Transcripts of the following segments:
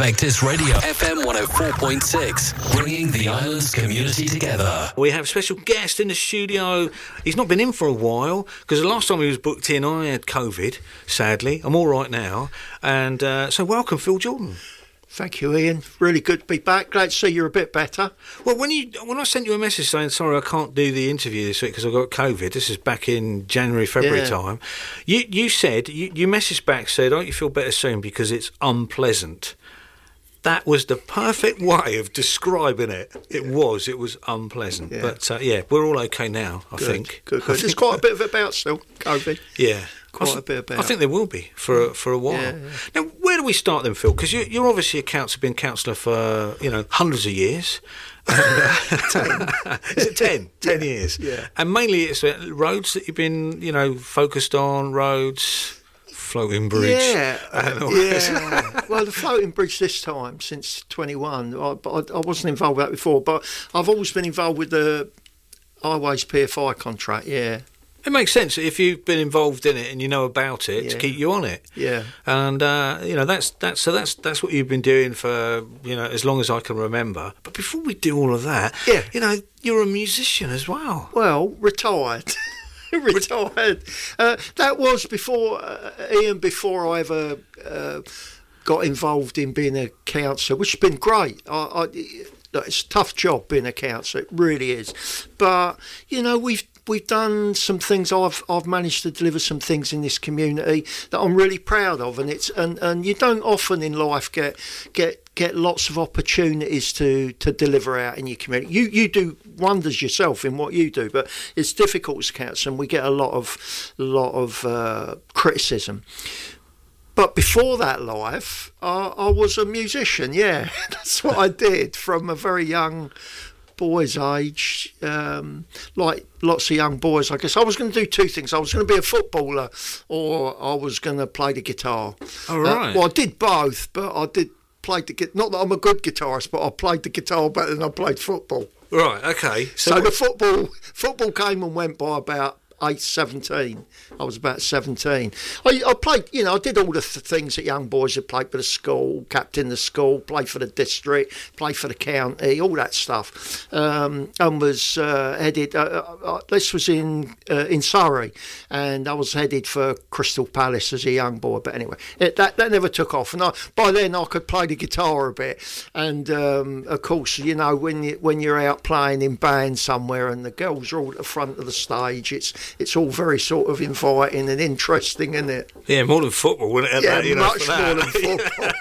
Vectis Radio, FM 104.6, bringing the island's community together. We have a special guest in the studio. He's not been in for a while, because the last time he was booked in, I had COVID, sadly. I'm all right now. And so welcome, Phil Jordan. Thank you, Ian. Really good to be back. Glad to see you're a bit better. Well, when I sent you a message saying, sorry, I can't do the interview this week because I've got COVID, this is back in January, February time, you said, you messaged back, said, don't you feel better soon because it's unpleasant. That was the perfect way of describing it. It was unpleasant. Yeah. But, we're all okay now, I think. Good. There's quite a bit of it about still, COVID. Yeah. Quite a bit about. I think there will be for a while. Yeah. Now, where do we start then, Phil? Because you're obviously been counsellor for, hundreds of years. 10. Is it 10? 10 years. Yeah. And mainly it's roads that you've been, focused on, roads... Floating bridge. Yeah. Well, the floating bridge this time, since 21, I wasn't involved with that before, but I've always been involved with the Highways PFI contract, yeah. It makes sense if you've been involved in it and you know about it to keep you on it. Yeah. And that's what you've been doing for as long as I can remember. But before we do all of that, you're a musician as well. Well, retired. Retired. That was before Ian. Before I ever got involved in being a counsellor, which has been great. It's a tough job being a counsellor. It really is. But we've done some things. I've managed to deliver some things in this community that I'm really proud of, and you don't often in life get lots of opportunities to deliver out in your community. You do wonders yourself in what you do, but it's difficult as counsellor, and we get a lot of criticism. But before that life, I was a musician. Yeah, that's what I did from a very young boy's age, like lots of young boys. I guess I was going to do two things. I was going to be a footballer, or I was going to play the guitar. Oh, right. Well, I did both, but I did play the guitar. Not that I'm a good guitarist, but I played the guitar better than I played football. Right. Okay. So the football came and went by about 17. I was about 17. I played, I did all the things that young boys had played for the school, captained the school, played for the district, played for the county, all that stuff. And was headed, this was in Surrey, and I was headed for Crystal Palace as a young boy. But anyway, that never took off. And by then I could play the guitar a bit. And of course, when you're out playing in bands somewhere and the girls are all at the front of the stage, it's all very sort of inviting and interesting, isn't it? Yeah, more than football, wouldn't it? Much more than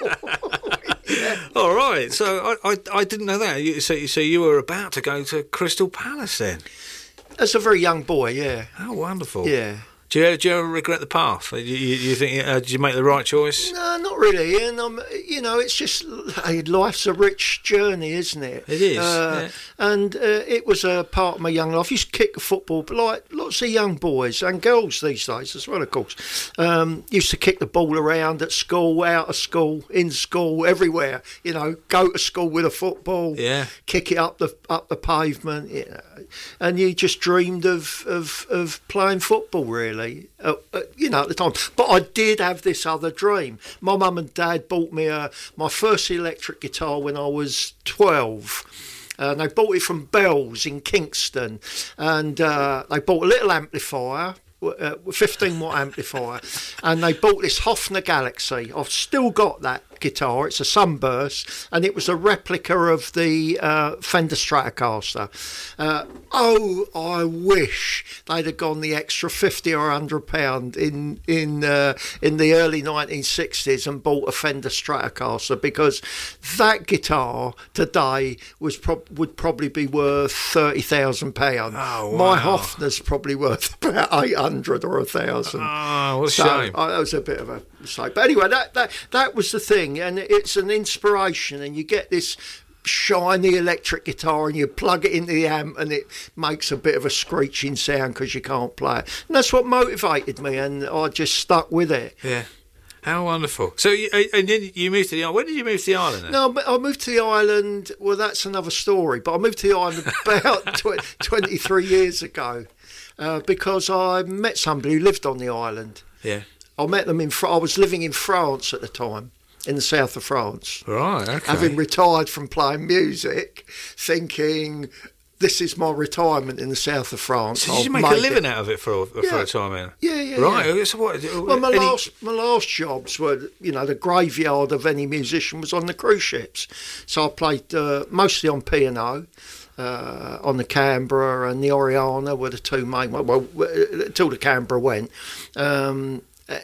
football. All right, so I didn't know that. So you were about to go to Crystal Palace then? As a very young boy, yeah. Oh, wonderful. Yeah. Do you ever regret the path? You think did you make the right choice? No, not really. And it's just life's a rich journey, isn't it? It is. And it was a part of my young life. I used to kick the football, but like lots of young boys and girls these days as well, of course. Used to kick the ball around at school, out of school, in school, everywhere. Go to school with a football. Yeah. Kick it up the pavement. And you just dreamed of playing football, really. At the time. But I did have this other dream. My mum and dad bought me my first electric guitar when I was 12. They bought it from Bell's in Kingston, and they bought a little amplifier, 15-watt amplifier, and they bought this Hofner Galaxy. I've still got that guitar. It's a Sunburst, and it was a replica of the Fender Stratocaster. I wish they'd have gone the extra £50 or £100 in the early 1960s and bought a Fender Stratocaster, because that guitar today would probably be worth £30,000. Oh, wow. My Hofner's probably worth about 800 or 1,000. Oh, what a shame. That was a bit of a mistake. But anyway, that was the thing. And it's an inspiration, and you get this shiny electric guitar and you plug it into the amp and it makes a bit of a screeching sound because you can't play it. And that's what motivated me, and I just stuck with it. Yeah. How wonderful. So and then you moved to the island. When did you move to the island then? No, I moved to the island, well, that's another story, but I moved to the island about 23 years ago because I met somebody who lived on the island. Yeah. I met them I was living in France at the time. in the south of France. Right, okay. Having retired from playing music, thinking, this is my retirement in the south of France. So did you make a living out of it for a time then? Yeah. Right. Yeah. So what, well, my last jobs were, the graveyard of any musician was on the cruise ships. So I played mostly on P&O. On the Canberra and the Oriana were the two main ones. Well, until the Canberra went. And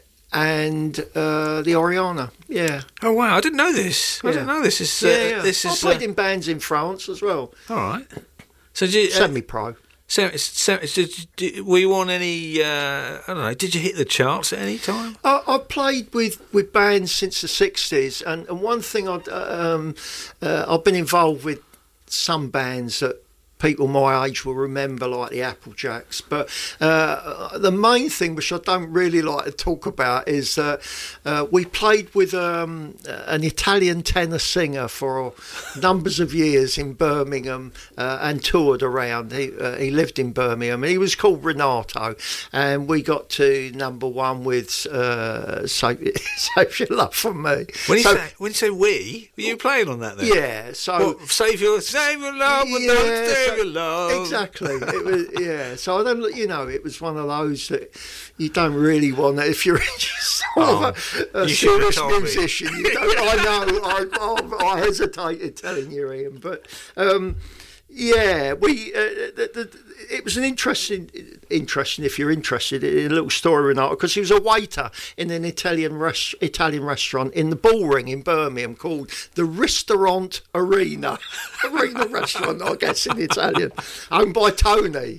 the Oriana, yeah. Oh, wow, I didn't know this. I didn't know this. This is, I played in bands in France as well. All right. So did you, semi-pro. Were you on any, I don't know, did you hit the charts at any time? I played with bands since the 60s, and one thing I've been involved with some bands that people my age will remember, like the Applejacks. But the main thing, which I don't really like to talk about, is that we played with an Italian tenor singer for numbers of years in Birmingham and toured around. He lived in Birmingham. He was called Renato, and we got to number one with Save Your Love from Me. When you say we, were you playing on that then? Yeah. So what, Save Your Love, Save Your Love. Exactly. It was, yeah. So I don't, it was one of those that you don't really want. If you're just a serious musician, you don't. I know. I hesitated telling you, Ian, but yeah, we. It was an interesting if you're interested in a little story, Renato, because he was a waiter in an Italian restaurant in the Bullring in Birmingham called the Ristorant Arena restaurant, I guess in Italian, owned by Tony.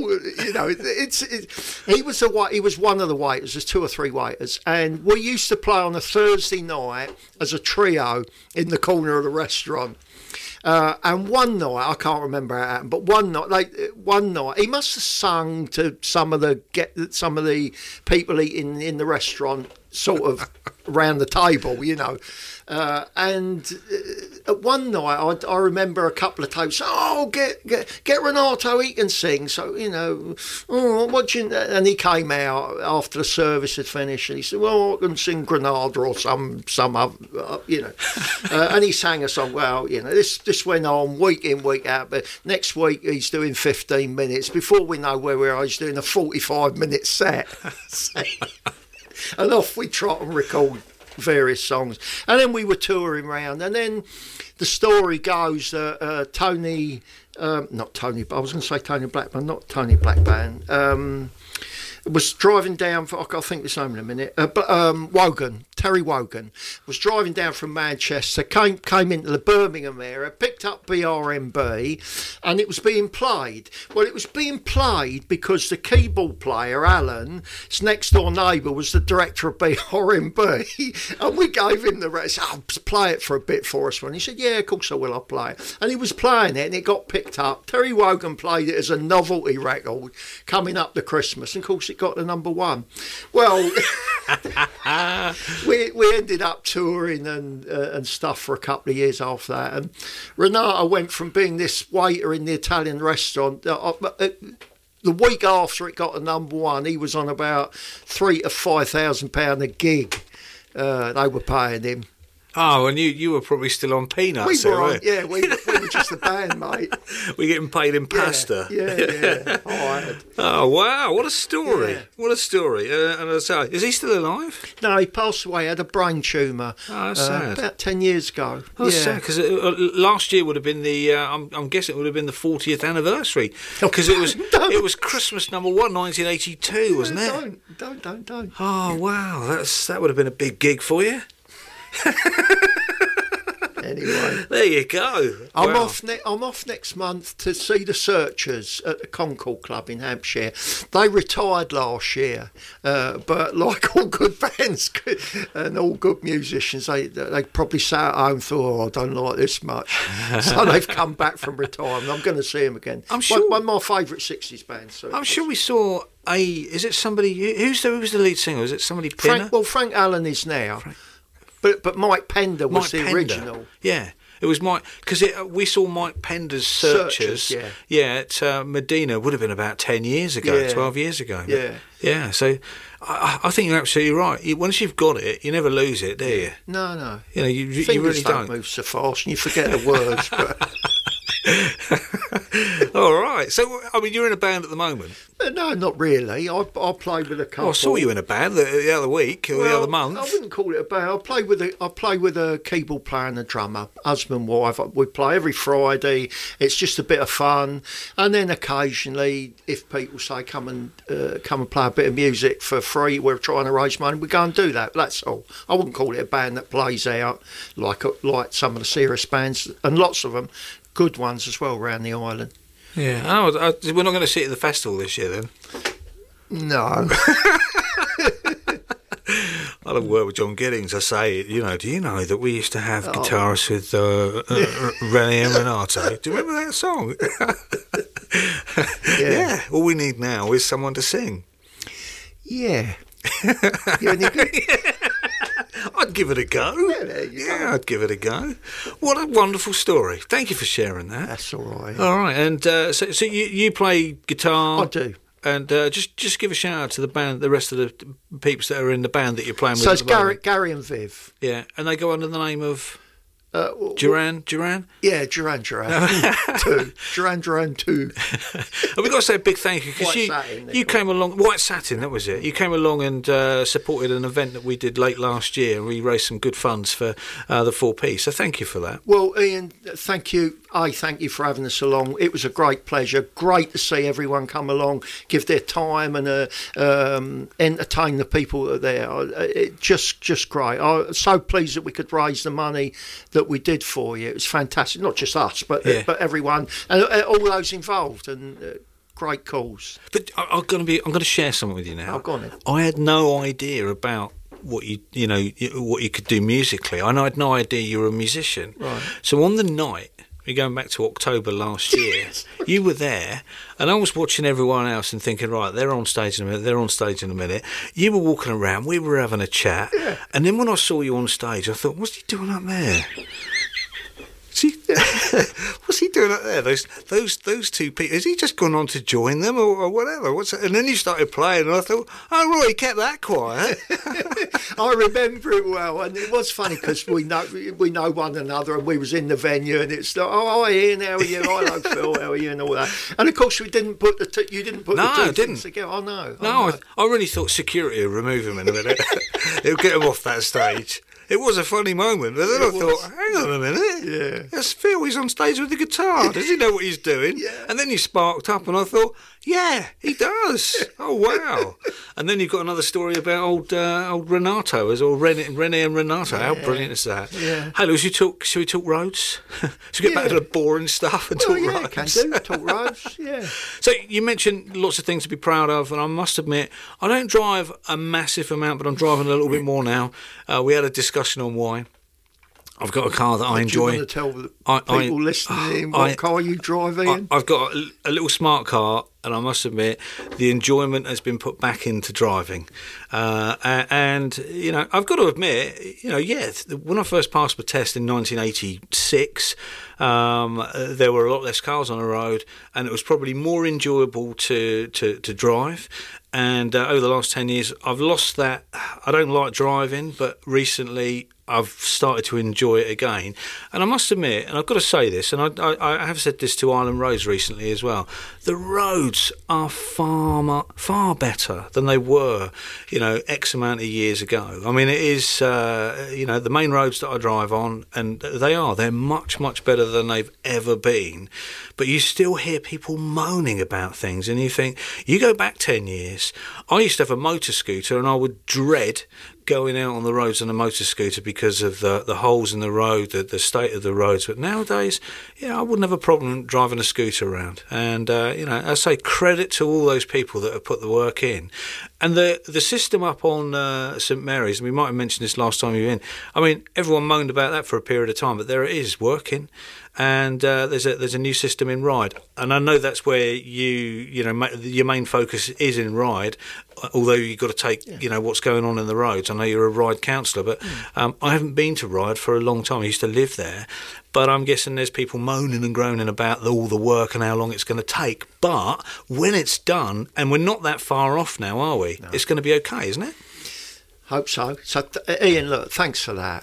He was one of the waiters. There's two or three waiters, and we used to play on a Thursday night as a trio in the corner of the restaurant. And one night, I can't remember how it happened, but one night he must have sung to some of the people eating in the restaurant, sort of around the table, and one night I remember a couple of tapes. Oh, get Renato, he can sing. So and he came out after the service had finished, and he said, "Well, I can sing Granada or some other, and he sang a song. Well, this went on week in, week out. But next week he's doing 15 minutes. Before we know where we are, he's doing a 45-minute set." And off we trot and record various songs. And then we were touring around. And then the story goes that Tony Blackburn, was driving down, I'll think this home in a minute, Terry Wogan, was driving down from Manchester, came into the Birmingham area, picked up BRMB, and it was being played. Well, it was being played because the keyboard player, Alan, his next door neighbour, was the director of BRMB, and we gave him the rest. "Oh, play it for a bit for us." And he said, "Yeah, of course I will, I'll play it." And he was playing it, and it got picked up. Terry Wogan played it as a novelty record coming up to Christmas, and of course it got to number one. Well, we ended up touring and stuff for a couple of years after that. And Renato went from being this waiter in the Italian restaurant. The week after it got to number one, he was on about £3,000 to £5,000 a gig. They were paying him. Oh, and you were probably still on peanuts. We were just a band, mate. We're getting paid in pasta. Yeah. Oh, wow, what a story. Yeah. What a story. And I say, is he still alive? No, he passed away, had a brain tumour. Oh, that's sad. About 10 years ago. Oh, that's sad, because last year would have been I'm guessing it would have been the 40th anniversary. Because it was Christmas number one, 1982, wasn't it? Don't. Oh, wow, that would have been a big gig for you. Anyway, there you go. I'm off next month to see the Searchers at the Concord Club in Hampshire. They retired last year, but like all good bands and all good musicians, they probably sat at home and thought, "Oh, I don't like this much." So they've come back from retirement. I'm going to see them again. I'm sure one of my favourite '60s bands. I'm sure we saw is it somebody who's the lead singer? Is it somebody Pinner? Frank Allen is now. But Mike Pender was the original. Yeah. It was because we saw Mike Pender's Searchers. At Medina. Would have been about 10 years ago, 12 years ago. Yeah. So I think you're absolutely right. Once you've got it, you never lose it, do you? No. You know, you Fingers really don't move so fast, and you forget the words. But all right. So, I mean, you're in a band at the moment. No, not really. I play with a couple. Well, I saw you in a band the other week or the other month. I wouldn't call it a band. I play with a keyboard player and a drummer, husband, wife. We play every Friday. It's just a bit of fun, and then occasionally, if people say come and play a bit of music for free, we're trying to raise money. We go and do that. That's all. I wouldn't call it a band that plays out like some of the serious bands, and lots of them, good ones as well, around the island. Yeah. We're not going to see it at the festival this year, then? No. I'll have worked with John Giddings. I say, do you know that we used to have guitarists with René and Renato? Do you remember that song? Yeah. All we need now is someone to sing. Yeah. You any good? I'd give it a go. Yeah, I'd give it a go. What a wonderful story. Thank you for sharing that. That's all right. All right, and so you play guitar? I do. And just give a shout out to the band, the rest of the peeps that are in the band that you're playing with. So it's Gary and Viv. Yeah, and they go under the name of Duran? Yeah, Duran 2. Duran 2. And we've got to say a big thank you because you came along. White Satin, that was it. You came along and supported an event that we did late last year, and we raised some good funds for the 4P. So thank you for that. Well, Ian, thank you. Thank you for having us along. It was a great pleasure. Great to see everyone come along, give their time and entertain the people that are there. Just great. I'm so pleased that we could raise the money that we did for you. It was fantastic. Not just us, but everyone and all those involved. And great cause. But I'm going to share something with you now. Oh, go on then. I had no idea about what what you could do musically. I had no idea you were a musician. Right. So on the night, we're going back to October last year, you were there, and I was watching everyone else and thinking, right, they're on stage in a minute. You were walking around, we were having a chat, and then when I saw you on stage, I thought, what's he doing up there? What's he doing up there? Those two people. Has he just gone on to join them or whatever? And then you started playing, and I thought, oh, Roy, he kept that quiet. I remember it well, and it was funny because we know one another, and we was in the venue, and it's like, oh, hi Ian, how are you? Hello Phil, how are you? And all that. And of course, we didn't put you didn't put the two things together. Oh no. I really thought security would remove him in a minute. It'll get him off that stage. It was a funny moment, but then I thought, hang on a minute. Yeah. That's Phil, he's on stage with the guitar. Does he know what he's doing? Yeah. And then you sparked up, and I thought, yeah, he does. Oh, wow. And then you've got another story about old Renato, or René and Renato. How brilliant is that? Yeah. Hey, Lou, should we talk roads? Should we get back to the boring stuff and talk roads? Can do. Talk roads, yeah. So you mentioned lots of things to be proud of, and I must admit, I don't drive a massive amount, but I'm driving a little bit more now. We had a discussion on why. I've got a car that I enjoy. Do you want to tell people listening what car you drive in? I've got a little smart car, and I must admit, the enjoyment has been put back into driving. And, I've got to admit, when I first passed my test in 1986, there were a lot less cars on the road, and it was probably more enjoyable to drive. And over the last 10 years, I've lost that. I don't like driving, but recently I've started to enjoy it again. And I must admit, and I've got to say this, and I have said this to Island Roads recently as well, the roads are far better than they were, X amount of years ago. I mean, it is, the main roads that I drive on, and they're much, much better than they've ever been. But you still hear people moaning about things, and you think, you go back 10 years, I used to have a motor scooter, and I would dread going out on the roads on a motor scooter because of the holes in the road, the state of the roads. But nowadays, I wouldn't have a problem driving a scooter around. And, I say credit to all those people that have put the work in. And the system up on St Mary's, and we might have mentioned this last time you were in, I mean, everyone moaned about that for a period of time, but there it is, working. and there's a new system in Ryde, and I know that's where your main focus is in Ryde. Although you've got to take, what's going on in the roads. I know you're a Ryde councillor, but I haven't been to Ryde for a long time. I used to live there. But I'm guessing there's people moaning and groaning about all the work and how long it's going to take. But when it's done, and we're not that far off now, are we? No. It's going to be okay, isn't it? Hope so. So, Ian, look, thanks for that.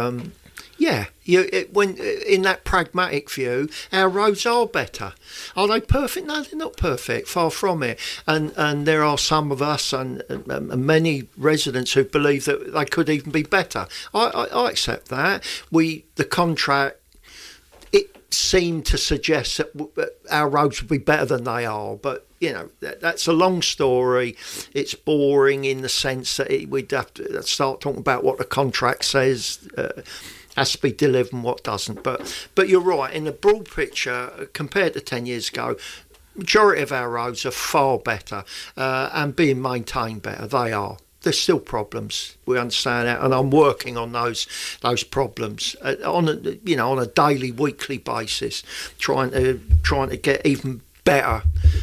When in that pragmatic view, our roads are better. Are they perfect? No, they're not perfect. Far from it. And there are some of us and many residents who believe that they could even be better. I accept that. The contract, it seemed to suggest that our roads would be better than they are, but. That's a long story. It's boring in the sense that we'd have to start talking about what the contract says has to be delivered and what doesn't. But you're right. In the broad picture, compared to 10 years ago, majority of our roads are far better and being maintained better. They are. There's still problems. We understand that, and I'm working on those problems on a daily, weekly basis, trying to get even better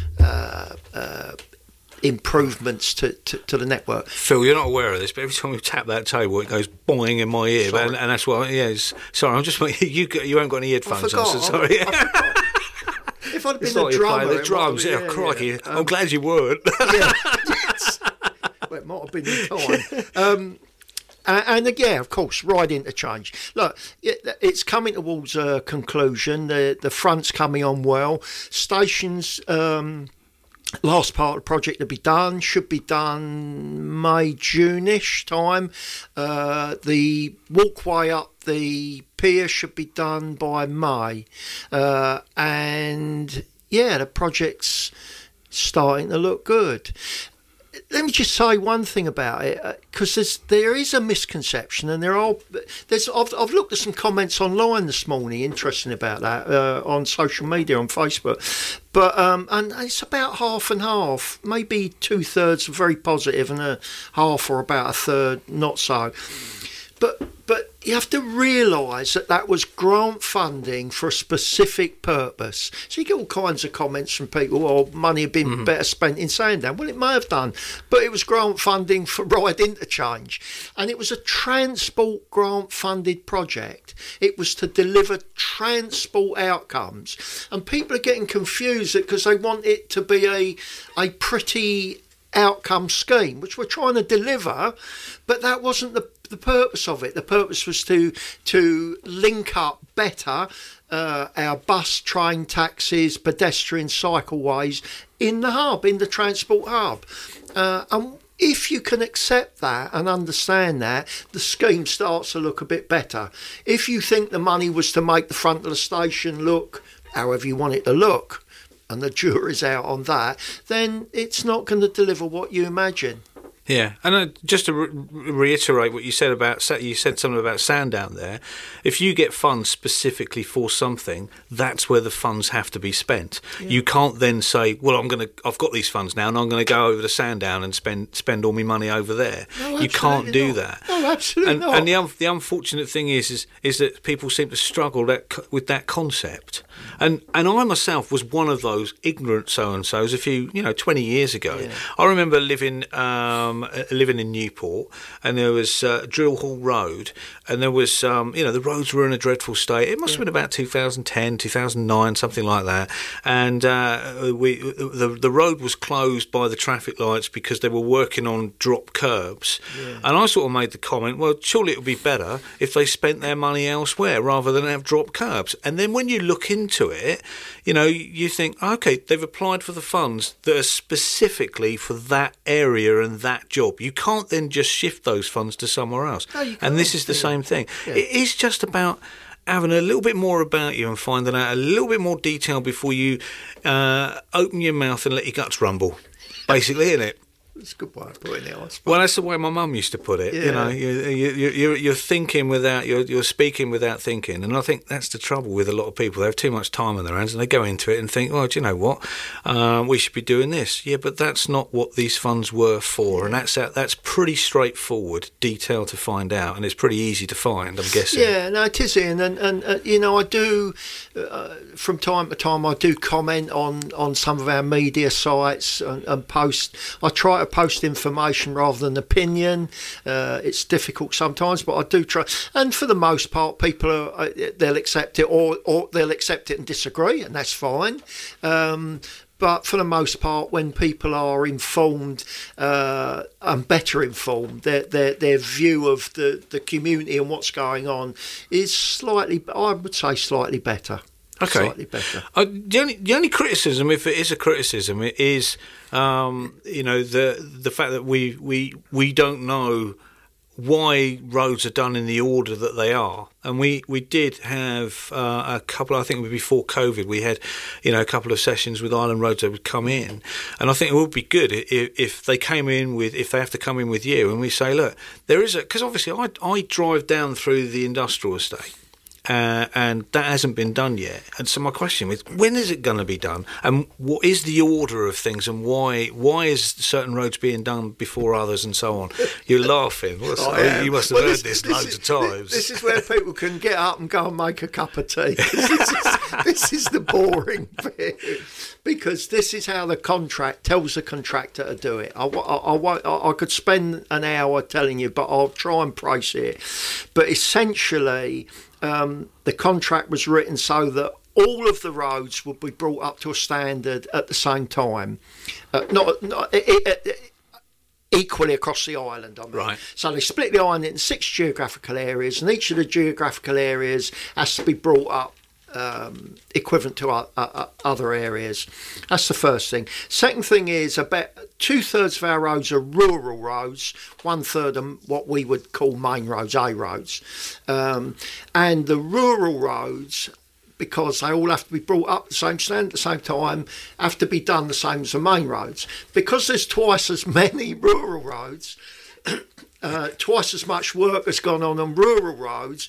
improvements to the network. Phil, you're not aware of this, but every time we tap that table, it goes boing in my ear, and that's why. Sorry, I'm just you haven't got any headphones on, so sorry. If I'd been a drummer, the drums, crikey! I'm glad you weren't. Yes. Well, it might have been the time. And again, of course, Ryde interchange. Look, it's coming towards a conclusion. The front's coming on well. Stations, last part of the project to be done, should be done May, June-ish time. The walkway up the pier should be done by May. And the project's starting to look good. Let me just say one thing about it, because there is a misconception, and I've looked at some comments online this morning, interesting about that, on social media, on Facebook, but and it's about half and half, maybe 2/3 are very positive and a half or about a third not so. But you have to realise that was grant funding for a specific purpose. So you get all kinds of comments from people, money had been better spent in Sandown. Well, it may have done, but it was grant funding for Ryde interchange. And it was a transport grant funded project. It was to deliver transport outcomes. And people are getting confused because they want it to be a pretty outcome scheme, which we're trying to deliver, but that wasn't the purpose of it. The purpose was to link up better our bus, train, taxis, pedestrian cycleways in the hub, in the transport hub. And if you can accept that and understand that, the scheme starts to look a bit better. If you think the money was to make the front of the station look however you want it to look, and the jury's out on that, then it's not going to deliver what you imagine. Yeah, and just to reiterate what you said something about Sandown there. If you get funds specifically for something, that's where the funds have to be spent. Yeah. You can't then say, "Well, I've got these funds now, and I'm going to go over to Sandown and spend all my money over there." No, you can't do that. No, absolutely not. And the unfortunate thing is that people seem to struggle with that concept. And I myself was one of those ignorant so-and-sos 20 years ago. Yeah. I remember living in Newport, and there was Drill Hall Road, and there was the roads were in a dreadful state. It must have been about 2010, 2009, something like that. And the road was closed by the traffic lights because they were working on drop curbs. Yeah. And I sort of made the comment, well, surely it would be better if they spent their money elsewhere rather than have drop curbs. And then when you look into it, you think, okay, they've applied for the funds that are specifically for that area and that job. You can't then just shift those funds to somewhere else. No, and this is the same thing. Yeah. It is just about having a little bit more about you and finding out a little bit more detail before you open your mouth and let your guts rumble, basically, isn't it? It's a good way of putting it, I suppose. Well, that's the way my mum used to put it. Yeah. You know, you're thinking without you're speaking without thinking, and I think that's the trouble with a lot of people. They have too much time on their hands, and they go into it and think, "Well, do you know what? We should be doing this." Yeah, but that's not what these funds were for, and that's pretty straightforward detail to find out, and it's pretty easy to find. I'm guessing. Yeah, no, it is, Ian, and you know, I do from time to time. I do comment on some of our media sites and post. I try to post information rather than opinion. It's difficult sometimes, but I do try. And for the most part, people they'll accept it, or they'll accept it and disagree, and that's fine. But for the most part, when people are informed and better informed, their view of the community and what's going on is slightly, I would say, slightly better. Okay. Slightly better. The only criticism, if it is a criticism, it is the fact that we don't know why roads are done in the order that they are. And we did have a couple, I think before COVID, we had, a couple of sessions with Island Roads that would come in. And I think it would be good if they came in with, if they have to come in with you and we say, look, there is because obviously I drive down through the industrial estate. And that hasn't been done yet. And so my question is, when is it going to be done? And what is the order of things? And why is certain roads being done before others and so on? You're laughing. You must have heard this loads of times. This is where people can get up and go and make a cup of tea. This is the boring bit. Because this is how the contract tells the contractor to do it. I could spend an hour telling you, but I'll try and price it. But essentially, the contract was written so that all of the roads would be brought up to a standard at the same time, equally across the island. I mean. Right. So they split the island into 6 geographical areas, and each of the geographical areas has to be brought up equivalent to other areas. That's the first thing. Second thing is about 2/3 of our roads are rural roads, 1/3 are what we would call main roads, A roads. And the rural roads, because they all have to be brought up the same standard at the same time, have to be done the same as the main roads. Because there's twice as many rural roads, twice as much work has gone on rural roads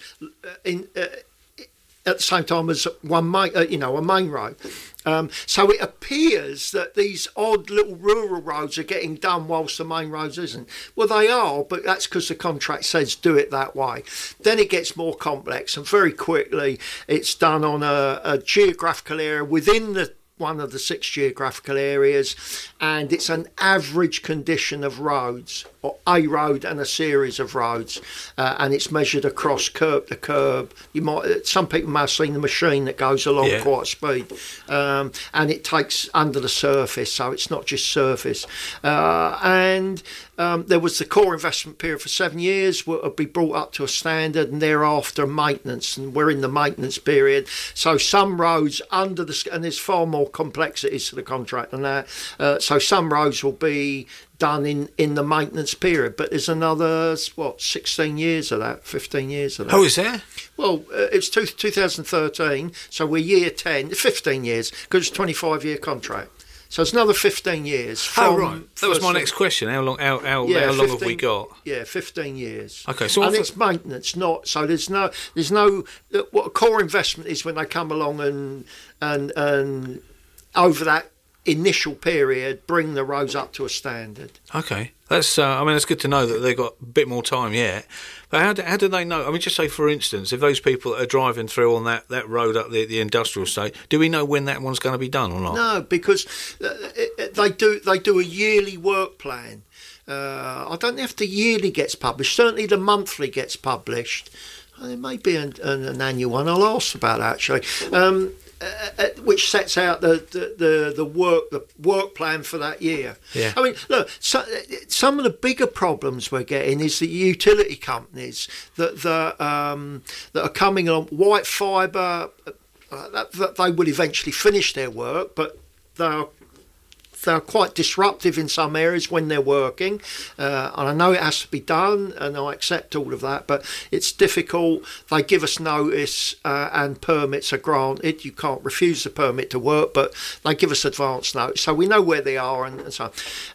at the same time as a main road. So it appears that these odd little rural roads are getting done whilst the main roads isn't. Well, they are, but that's because the contract says do it that way. Then it gets more complex, and very quickly it's done on a geographical area within one of the 6 geographical areas, and it's an average condition of roads, or a road and a series of roads, and it's measured across curb to curb. Some people may have seen the machine that goes along quite speed, and it takes under the surface, so it's not just surface. And there was the core investment period for 7 years, would be brought up to a standard, and thereafter maintenance, and we're in the maintenance period. So some roads and there's far more complexities to the contract than that. So some roads will be done in the maintenance period, but there's another 16 years of that, 15 years of that. Oh, is there? Well, it's 2013, so we're year 10, 15 years, because it's a 25-year contract. So it's another 15 years. Right. That was my next question. How long long have we got? Yeah, 15 years. Okay, so and it's maintenance, not so. There's no. What a core investment is when they come along and over that initial period bring the roads up to a standard. Okay, that's. It's good to know that they've got a bit more time yet. But how do they know? I mean, just say for instance, if those people that are driving through on that road up the industrial estate, do we know when that one's going to be done or not? No, because they do a yearly work plan. I don't know if the yearly gets published. Certainly, the monthly gets published. There may be an annual one. I'll ask about that, actually. Which sets out the work plan for that year. Yeah. I mean, look, some of the bigger problems we're getting is the utility companies that are coming on white fibre. That they will eventually finish their work, but they're quite disruptive in some areas when they're working, and I know it has to be done, and I accept all of that, but it's difficult. They give us notice, and permits are granted. You can't refuse the permit to work, but they give us advance notice, so we know where they are and so on.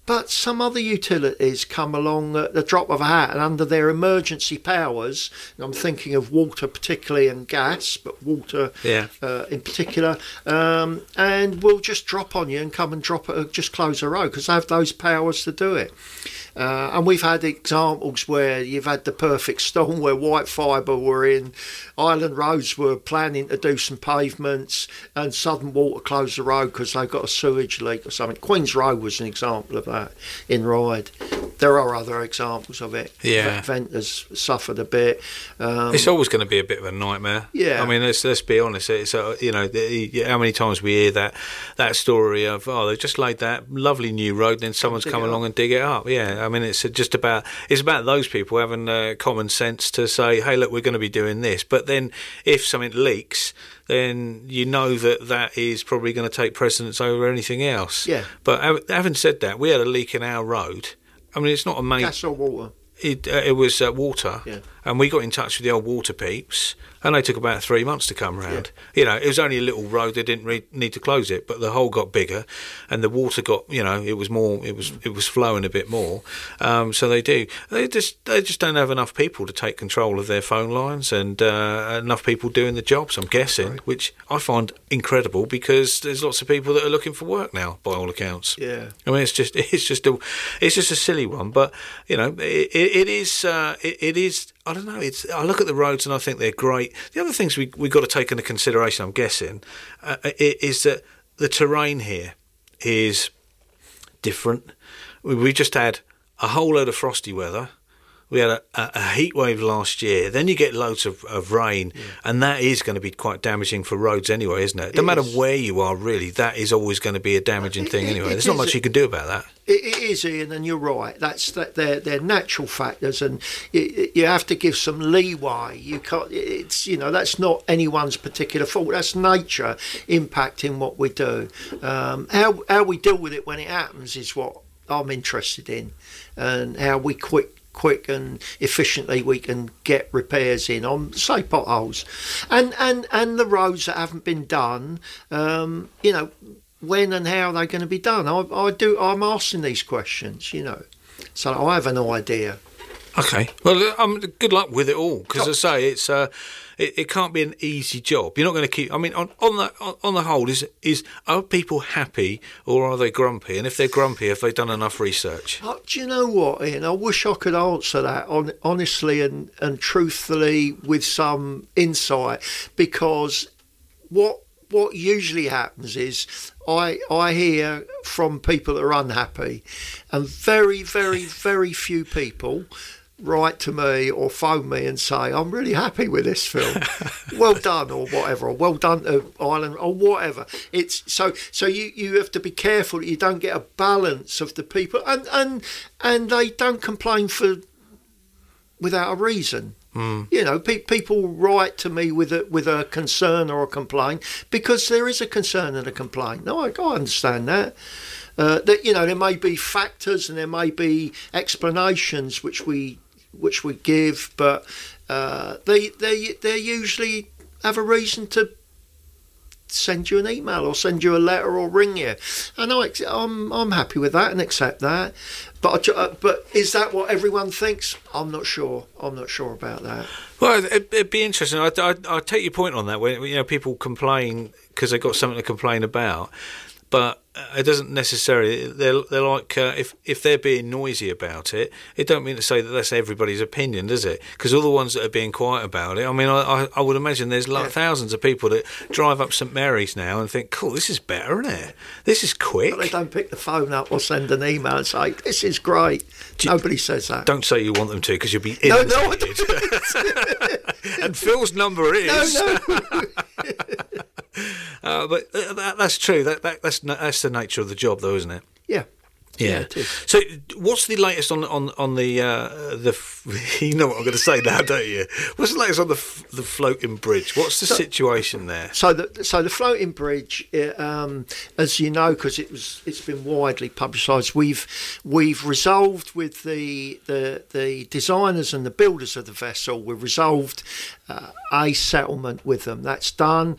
But some other utilities come along at the drop of a hat, and under their emergency powers, and I'm thinking of water particularly and gas, but water in particular, and will just drop on you and come and just close a road because they have those powers to do it. And we've had examples where you've had the perfect storm where White Fibre were in, Island Roads were planning to do some pavements, and Southern Water closed the road because they got a sewage leak or something. Queen's Road was an example of that in Ryde. There are other exampple of it. Yeah. Ventnors suffered a bit. It's always going to be a bit of a nightmare. Yeah. I mean, let's be honest. It's how many times we hear that story of they've just laid that lovely new road, and then someone's come along and dig it up. Yeah. I mean, it's about those people having common sense to say, hey, look, we're going to be doing this. But then if something leaks, then you know that is probably going to take precedence over anything else. Yeah. But having said that, we had a leak in our road. I mean, it's not a main... Gas or water? It was water, yeah. And we got in touch with the old water peeps, and they took about 3 months to come round. Yeah. It was only a little road; they didn't need to close it, but the hole got bigger, and the water got, it was more, it was flowing a bit more. So they just don't have enough people to take control of their phone lines, and enough people doing the jobs. I'm guessing, right. Which I find incredible because there's lots of people that are looking for work now, by all accounts. Yeah, I mean, it's just a silly one, but it is. I don't know. I look at the roads and I think they're great. The other things we got to take into consideration, I'm guessing, is that the terrain here is different. We just had a whole load of frosty weather. We had a heat wave last year. Then you get loads of rain, and that is going to be quite damaging for roads anyway, isn't it? No matter where you are, really, that is always going to be a damaging thing anyway. There's not much you can do about that. It is, Ian, and you're right. They're natural factors, and you have to give some leeway. You can't. That's not anyone's particular fault. That's nature impacting what we do. How we deal with it when it happens is what I'm interested in, and how we quick and efficiently we can get repairs in on, say, potholes, and the roads that haven't been done. When and how they're going to be done. I'm asking these questions, so I have an idea. Okay, well, good luck with it all, because as I say, it can't be an easy job. You're not going to keep. I mean, on the whole, are people happy or are they grumpy? And if they're grumpy, have they done enough research? Do you know what, Ian? I wish I could answer that honestly and truthfully with some insight, because what usually happens is I hear from people that are unhappy, and very, very, very few people write to me or phone me and say, I'm really happy with this film. Well done, or whatever, or well done to Ireland, or whatever. It's so you have to be careful that you don't get a balance of the people, and they don't complain without a reason. People write to me with a concern or a complaint because there is a concern and a complaint. No, I understand that. That there may be factors and there may be explanations which we give, but they usually have a reason to send you an email or send you a letter or ring you, and I'm happy with that and accept that. But is that what everyone thinks? I'm not sure. I'm not sure about that. Well, it'd be interesting. I take your point on that. When people complain because they've got something to complain about, but it doesn't necessarily. They're like if they're being noisy about it, it don't mean to say that that's everybody's opinion, does it? Because all the ones that are being quiet about it, I mean, I would imagine there's thousands of people that drive up St Mary's now and think, cool, this is better, isn't it? This is quick. But they don't pick the phone up or send an email and say, this is great. Nobody says that. Don't say you want them to, because you'll be inundated. No, I don't. And Phil's number is. No. But that's true. That's the nature of the job, though, isn't it? Yeah. Yeah. So, what's the latest on the you know what I'm going to say now, don't you? What's the latest on the floating bridge? What's the situation there? So the floating bridge, as you know, because it's been widely publicised, we've resolved with the designers and the builders of the vessel. We've resolved a settlement with them. That's done.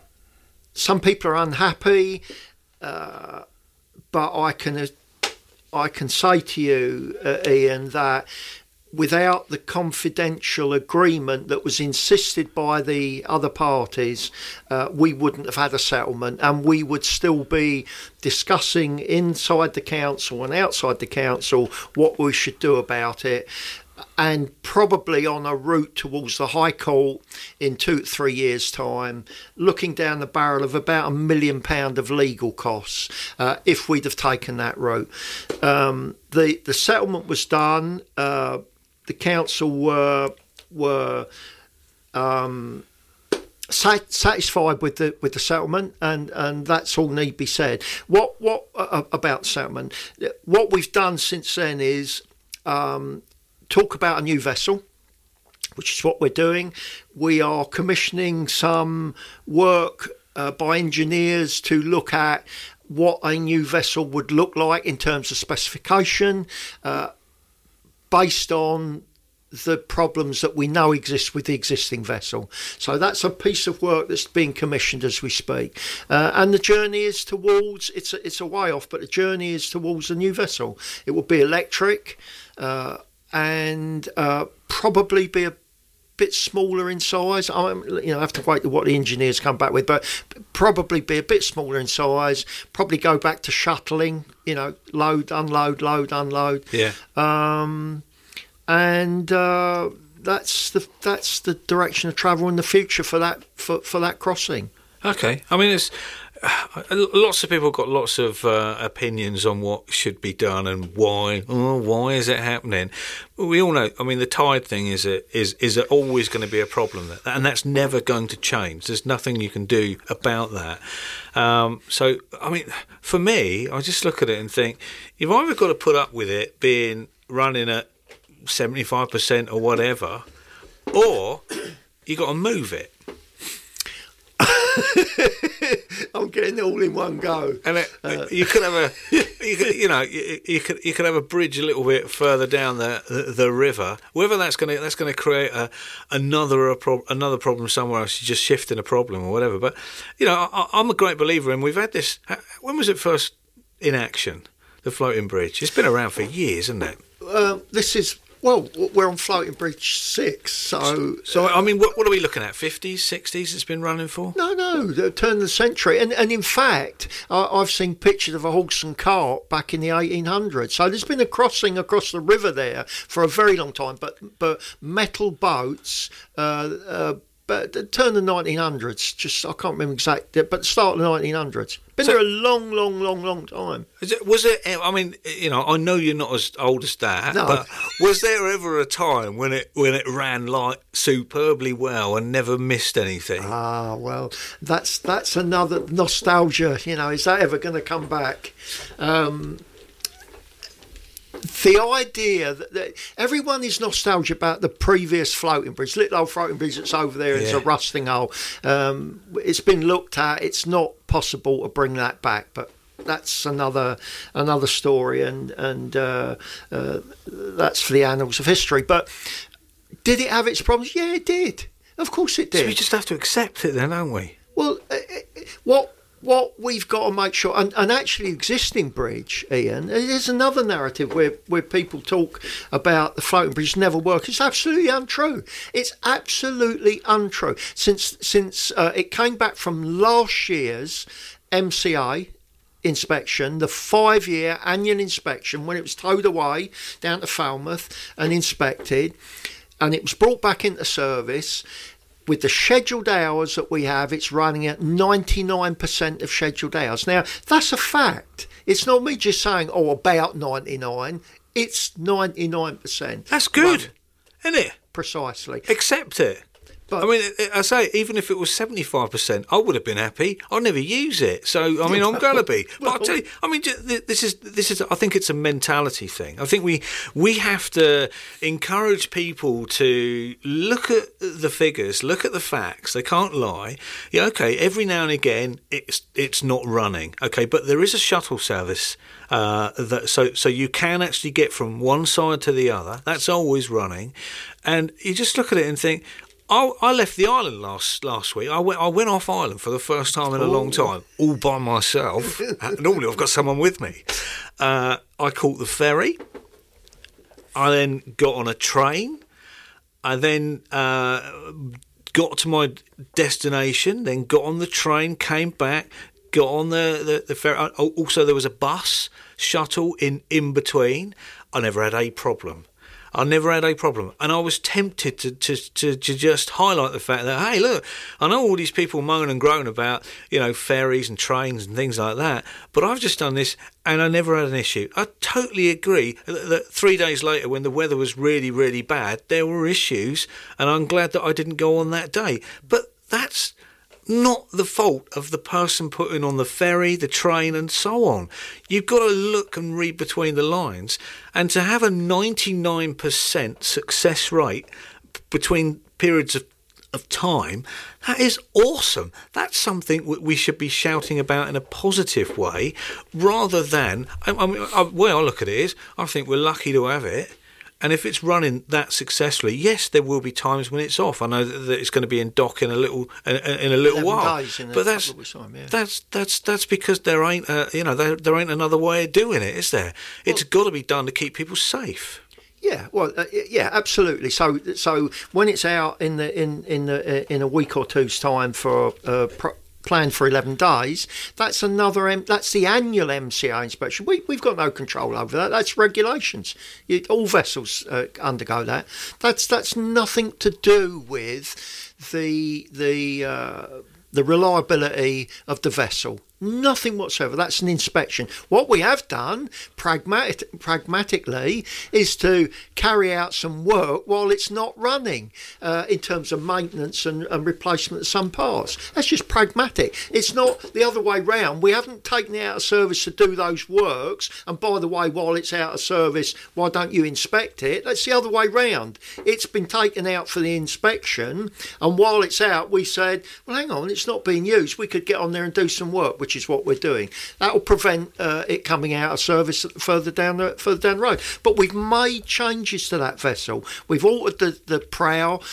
Some people are unhappy. But I can I can say to you, Ian, that without the confidential agreement that was insisted by the other parties, we wouldn't have had a settlement, and we would still be discussing inside the council and outside the council what we should do about it, and probably on a route towards the High Court in 2 to 3 years' time, looking down the barrel of about £1 million of legal costs if we'd have taken that route. The settlement was done. The council were satisfied with the settlement, and that's all need be said. What about the settlement? What we've done since then is talk about a new vessel, which is what we're doing. We are commissioning some work by engineers to look at what a new vessel would look like in terms of specification, based on the problems that we know exist with the existing vessel. So that's a piece of work that's being commissioned as we speak. And the journey is towards, it's a way off, but the journey is towards a new vessel. It will be electric, and probably be a bit smaller in size. I have to wait to what the engineers come back with, but probably be a bit smaller in size. Probably go back to shuttling. Load, unload. Yeah. And that's the direction of travel in the future for that crossing. Okay. I mean, it's lots of people got lots of opinions on what should be done and why. Why is it happening? We all know. I mean, the tide thing is always going to be a problem, and that's never going to change. There's nothing you can do about that. So, I mean, for me, I just look at it and think, you've either got to put up with it being running at 75% or whatever, or you got to move it. I'm getting it all in one go. And you could have you could have a bridge a little bit further down the river. Whether that's going to create another problem somewhere else, you're just shifting a problem or whatever. But I'm a great believer, and we've had this. When was it first in action? The floating bridge. It's been around for years, isn't it? We're on Floating Bridge 6, so I mean, what are we looking at? 50s, 60s? It's been running for? No, the turn of the century, and in fact, I've seen pictures of a horse and cart back in the 1800s. So there's been a crossing across the river there for a very long time, but metal boats. But the turn of the 1900s, I can't remember exactly, but the start of the 1900s. Been there a long time. Was it? I mean, I know you're not as old as that, no. But was there ever a time when it ran like superbly well and never missed anything? Well, that's another nostalgia. Is that ever going to come back? The idea that everyone is nostalgic about the previous floating bridge, little old floating bridge that's over there, it's a rusting hole. It's been looked at. It's not possible to bring that back, but that's another story, and that's for the annals of history. But did it have its problems? Yeah, it did. Of course it did. So we just have to accept it then, don't we? Well, what we've got to make sure, and actually existing bridge, Ian, there's another narrative where people talk about the floating bridge never work. It's absolutely untrue. It's absolutely untrue. Since it came back from last year's MCA inspection, the 5-year annual inspection, when it was towed away down to Falmouth and inspected, and it was brought back into service. With the scheduled hours that we have, it's running at 99% of scheduled hours. Now, that's a fact. It's not me just saying, about 99. It's 99%. That's good, isn't it? Precisely. Accept it. But, I mean, I say, even if it was 75%, I would have been happy. I'll never use it. So, I mean, I'm going to be. But I'll tell you, I mean, this is. I think it's a mentality thing. I think we have to encourage people to look at the figures, look at the facts. They can't lie. Yeah, okay, every now and again, it's not running. Okay, but there is a shuttle service. So you can actually get from one side to the other. That's always running. And you just look at it and think, I left the island last week. I went off island for the first time in a long time, all by myself. Normally I've got someone with me. I caught the ferry. I then got on a train. I then got to my destination, then got on the train, came back, got on the ferry. Also, there was a bus shuttle in between. I never had a problem. And I was tempted to just highlight the fact that, hey, look, I know all these people moan and groan about, ferries and trains and things like that, but I've just done this and I never had an issue. I totally agree that 3 days later, when the weather was really, really bad, there were issues, and I'm glad that I didn't go on that day. But that's not the fault of the person putting on the ferry, the train, and so on. You've got to look and read between the lines, and to have a 99% success rate between periods of time, that is awesome. That's something we should be shouting about in a positive way, rather than, the way I look at it is, I think we're lucky to have it. And if it's running that successfully, yes, there will be times when it's off. I know that it's going to be in dock in a little while, but that's because there ain't there ain't another way of doing it, is there? It's got to be done to keep people safe. Yeah, well, yeah, absolutely. So when it's out in a week or two's time for planned for 11 days, that's the annual MCA inspection. We've got no control over that. That's regulations. All vessels undergo that. That's nothing to do with the reliability of the vessel. Nothing whatsoever. That's an inspection. What we have done, pragmatically, is to carry out some work while it's not running, in terms of maintenance and replacement of some parts. That's just pragmatic. It's not the other way round. We haven't taken it out of service to do those works, and by the way, while it's out of service, why don't you inspect it? That's the other way round. It's been taken out for the inspection, and while it's out, we said, well, hang on, it's not being used. We could get on there and do some work, which is what we're doing. That will prevent it coming out of service further down the road. But we've made changes to that vessel. We've altered the prow.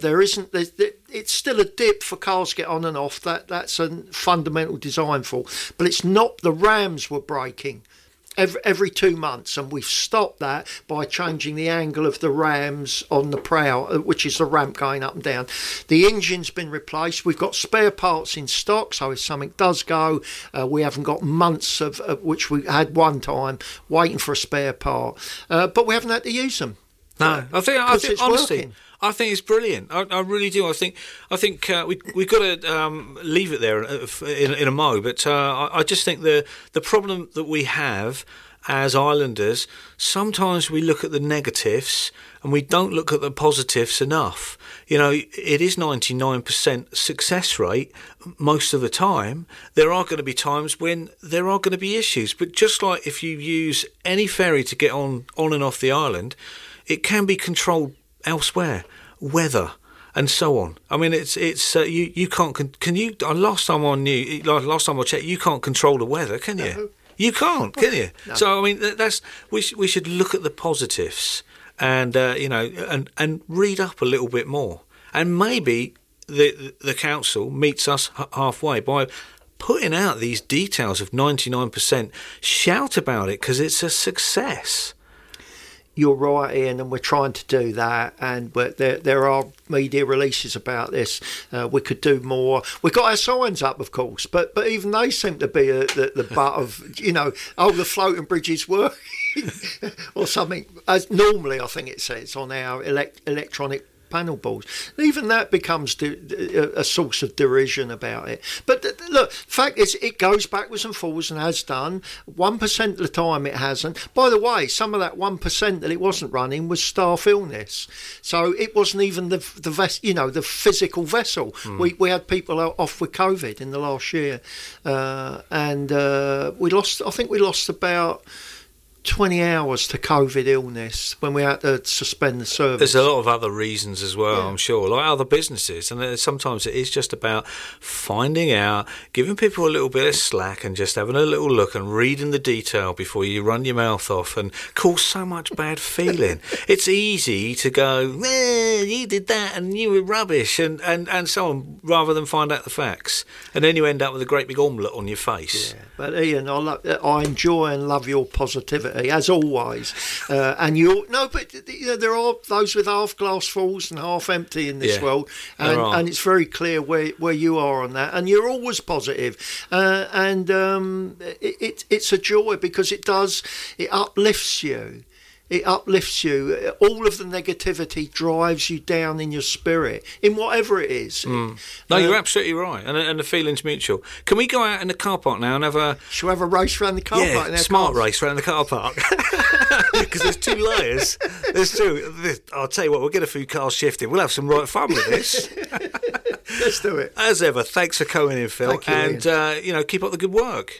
It's still a dip for cars to get on and off. That's a fundamental design fault. But it's not. The rams were breaking every 2 months, and we've stopped that by changing the angle of the rams on the prow, which is the ramp going up and down. The engine's been replaced. We've got spare parts in stock, so if something does go, we haven't got months of which we had one time waiting for a spare part, but we haven't had to use them. No, I think honestly, working. I think it's brilliant. I really do. I think we've got to leave it there in a mo. But I just think the problem that we have as islanders, sometimes we look at the negatives and we don't look at the positives enough. It is 99% success rate most of the time. There are going to be times when there are going to be issues. But just like if you use any ferry to get on and off the island, it can be controlled elsewhere, weather and so on. I mean, it's you can't. Can you? Last time I checked, you can't control the weather, can you? No. You can't, can you? No. So I mean, we should look at the positives and and read up a little bit more, and maybe the council meets us halfway by putting out these details of 99%. Shout about it because it's a success. You're right, Ian, and we're trying to do that. But there are media releases about this. We could do more. We've got our signs up, of course, but even they seem to be the butt of the floating bridges work or something. As normally, I think it says on our electronic panel boards. Even that becomes a source of derision about it. But look, the fact is, it goes backwards and forwards and has done. 1% of the time it hasn't. By the way, some of that 1% that it wasn't running was staff illness. So it wasn't even the physical vessel. We had people off with COVID in the last year, and we lost about 20 hours to COVID illness when we had to suspend the service. There's a lot of other reasons as well, I'm sure, like other businesses. And sometimes it is just about finding out, giving people a little bit of slack and just having a little look and reading the detail before you run your mouth off and cause so much bad feeling. It's easy to go, you did that and you were rubbish and so on, rather than find out the facts. And then you end up with a great big omelette on your face. Yeah, but Ian, I enjoy and love your positivity as always, and there are those with half glass fulls and half empty in this world, and it's very clear where you are on that, and you're always positive, and it's a joy because it uplifts you. It uplifts you. All of the negativity drives you down in your spirit, in whatever it is. No, you're absolutely right, and the feeling's mutual. Can we go out in the car park now and have a... Shall we have a race around the car park? Yeah, smart race around the car park. Because there's 2 layers. There's 2. I'll tell you what, we'll get a few cars shifted. We'll have some right fun with this. Let's do it. As ever, thanks for coming in, Phil. Thank you, and, keep up the good work.